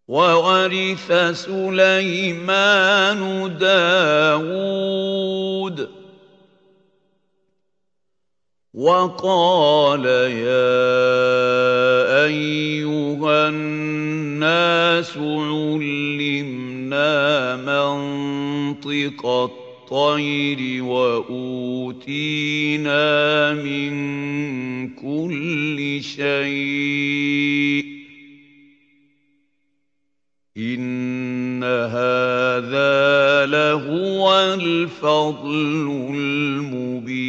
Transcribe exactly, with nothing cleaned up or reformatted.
وورث سليمان داود وقال يا أيها الناس علمنا منطق الطير وأوتينا من كل شيء إن هذا لهو الفضل المبين.